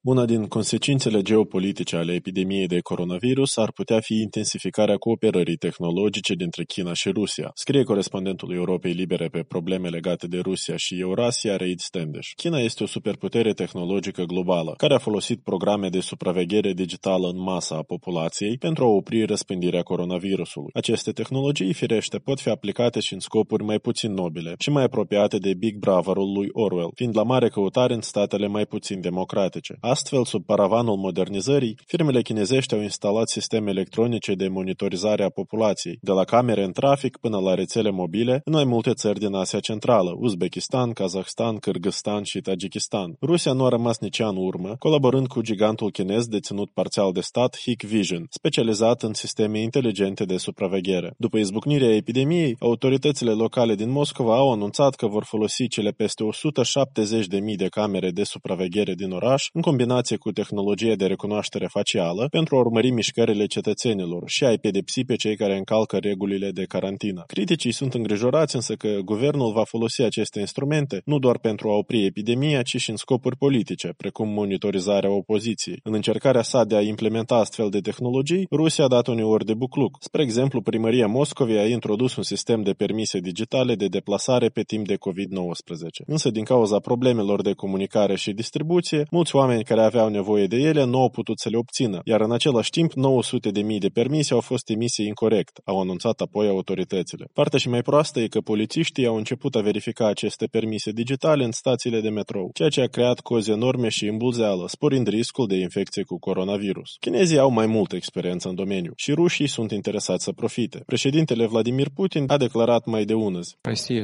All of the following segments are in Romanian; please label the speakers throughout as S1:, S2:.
S1: Una din consecințele geopolitice ale epidemiei de coronavirus ar putea fi intensificarea cooperării tehnologice dintre China și Rusia, scrie corespondentul Europei Libere pe probleme legate de Rusia și Eurasia, Reid Standish. China este o superputere tehnologică globală, care a folosit programe de supraveghere digitală în masă a populației pentru a opri răspândirea coronavirusului. Aceste tehnologii, firește, pot fi aplicate și în scopuri mai puțin nobile și mai apropiate de Big Brother-ul lui Orwell, fiind la mare căutare în statele mai puțin democratice. Astfel, sub paravanul modernizării, firmele chinezești au instalat sisteme electronice de monitorizare a populației, de la camere în trafic până la rețele mobile, în mai multe țări din Asia Centrală, Uzbekistan, Kazahstan, Kârgâzstan și Tajikistan. Rusia nu a rămas nici în urmă, colaborând cu gigantul chinez deținut parțial de stat Hikvision, specializat în sisteme inteligente de supraveghere. După izbucnirea epidemiei, autoritățile locale din Moscova au anunțat că vor folosi cele peste 170.000 de camere de supraveghere din oraș, în combinație cu tehnologia de recunoaștere facială, pentru a urmări mișcările cetățenilor și a-i pedepsi pe cei care încalcă regulile de carantină. Criticii sunt îngrijorați însă că guvernul va folosi aceste instrumente nu doar pentru a opri epidemia, ci și în scopuri politice, precum monitorizarea opoziției. În încercarea sa de a implementa astfel de tehnologii, Rusia a dat uneori de bucluc. Spre exemplu, primăria Moscovei a introdus un sistem de permise digitale de deplasare pe timp de COVID-19. Însă, din cauza problemelor de comunicare și distribuție, mulți oameni care aveau nevoie de ele nu au putut să le obțină, iar în același timp 900.000 de permise au fost emise incorect, au anunțat apoi autoritățile. Partea și mai proastă e că polițiștii au început a verifica aceste permise digitale în stațiile de metrou, ceea ce a creat cozi enorme și îmbulzeală, sporind riscul de infecție cu coronavirus. Chinezii au mai multă experiență în domeniu și rușii sunt interesați să profite. Președintele Vladimir Putin a declarat mai de unăzi: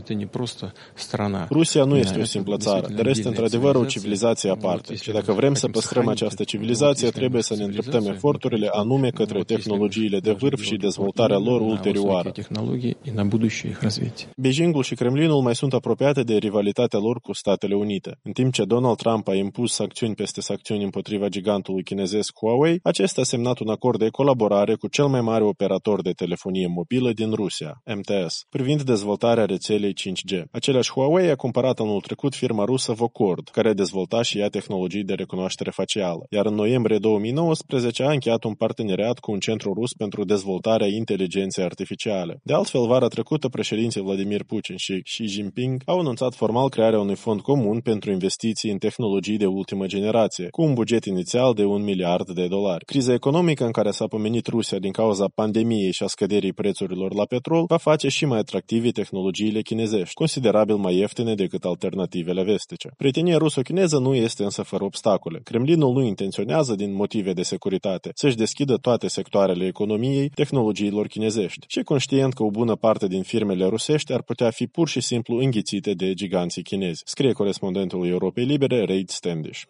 S1: Rusia nu este o simplă țară, dar este într-adevăr o civilizație aparte și dacă vrem să păstrăm această civilizație, trebuie să ne îndreptăm eforturile anume către tehnologiile de vârf și dezvoltarea lor ulterioară. Beijingul și Kremlinul mai sunt apropiate de rivalitatea lor cu Statele Unite. În timp ce Donald Trump a impus sancțiuni peste sancțiuni împotriva gigantului chinezesc Huawei, acesta a semnat un acord de colaborare cu cel mai mare operator de telefonie mobilă din Rusia, MTS, privind dezvoltarea rețelei 5G. Același Huawei a cumpărat anul trecut firma rusă Vocord, care a dezvoltat și ea tehnologii de recunoaștere facială, iar în noiembrie 2019 a încheiat un parteneriat cu un centru rus pentru dezvoltarea inteligenței artificiale. De altfel, vara trecută, președinții Vladimir Putin și Xi Jinping au anunțat formal crearea unui fond comun pentru investiții în tehnologii de ultimă generație, cu un buget inițial de $1 miliard. Criza economică în care s-a pomenit Rusia din cauza pandemiei și a scăderii prețurilor la petrol va face și mai atractive tehnologiile chinezești, considerabil mai ieftine decât alternativele vestice. Prietenia ruso-chineză nu este însă fără obstacole. Kremlinul nu intenționează, din motive de securitate, să-și deschidă toate sectoarele economiei tehnologiilor chinezești și conștient că o bună parte din firmele rusești ar putea fi pur și simplu înghițite de giganții chinezi, scrie corespondentul Europei Libere, Reid Standish.